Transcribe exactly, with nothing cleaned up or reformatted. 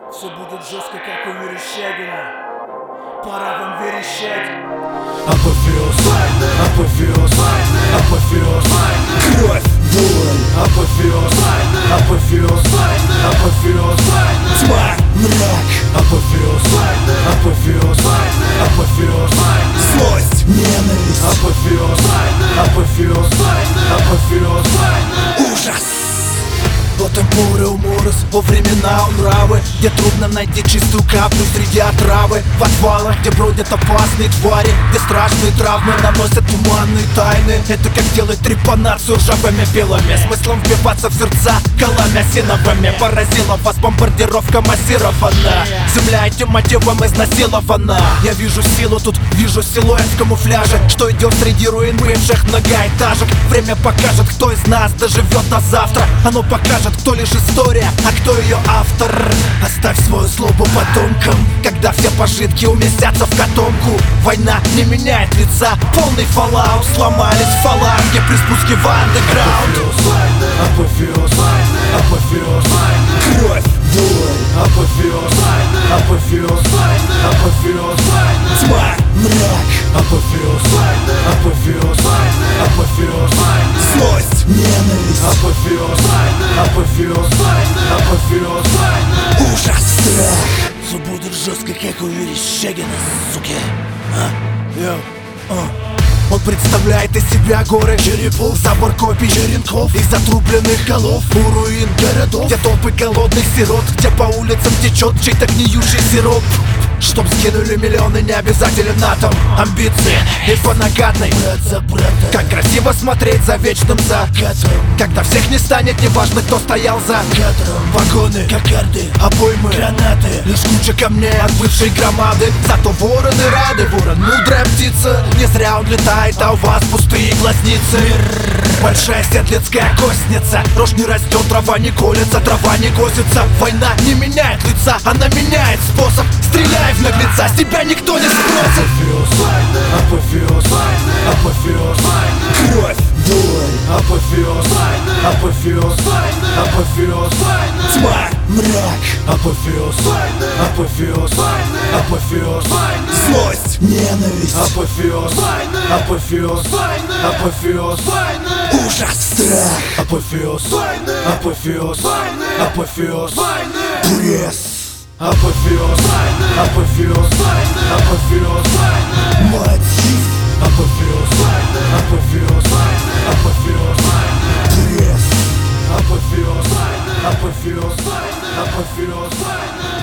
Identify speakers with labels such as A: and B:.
A: Все будет жестко, как у Верещагина. Пора вам верещать.
B: Апофеоз, апофеоз, апофеоз, кровь, боль, апофеоз, апофеоз, апофеоз, тьма, мрак, апофеоз, апофеоз, апофеоз, злость, ненависть, апофеоз, апофеоз, апофеоз, ужас.
A: О темпуре уморос, во времена нравы, где трудно найти чистую каплю среди отравы. В отвалах, где бродят опасные твари, где страшные травмы наносят туманные тайны. Это как делать трепанацию ржавыми пилами, смыслом вбиваться в сердца колами осиновыми. Поразила вас бомбардировка массирована, земля этим мотивом изнасилована. Я вижу силу тут, вижу силуэт в камуфляже, что идет среди руин бывших многоэтажек. Время покажет, кто из нас доживет до завтра. Оно покажет, кто лишь история, а кто ее автор. Оставь свою злобу потомкам, когда все пожитки уместятся в котомку. Война не меняет лица, полный фоллаут. Сломались фаланги при спуске в андеграунд.
B: Апофеоз, апофеоз, кровь, боль, апофеоз, апофеоз, апофеоз, тьма, мрак, апофеоз, апофеоз, апофеоз, злость, ненависть, апофеоз, апофеоз, апофеоз, ужас, страх.
A: Все будет жестко, как у Верещагина, суки. А? Йо. А. Он представляет из себя горы черепов, забор копий черенков и затрубленных голов. У руин городов, где толпы голодных сирот, где по улицам течет чей-то гниющий сироп. Чтоб скинули миллионы, не обязателен атом. Амбиции и по нагадной, брат за брата. Как красиво смотреть за вечным закатом, когда всех не станет, неважно, кто стоял за кадром. Вагоны, кокарды, обоймы, гранаты, лишь куча камней от бывшей громады. Зато вороны рады, ворон мудрая птица. Не зря он летает, а у вас пустые глазницы. Большая сетлицкая костница, рожь не растет, трава не колется, трава не косится. Война не меняет лица, она меняет способ. Стреляй в наглеца, с тебя никто не спросит.
B: Апофеоз, апофеоз, кровь, боль, апофеоз, апофеоз, апофеоз, тьма, мрак, апофеоз, апофеоз, апофеоз, злость, ненависть, апофеоз, апофеоз, апофеоз, ужас, страх, апофеоз, апофеоз, апофеоз, пресс. Апофеоз, апофеоз, апофеоз, мотив. Апофеоз, апофеоз, апофеоз, пресс. Апофеоз, апофеоз, апофеоз.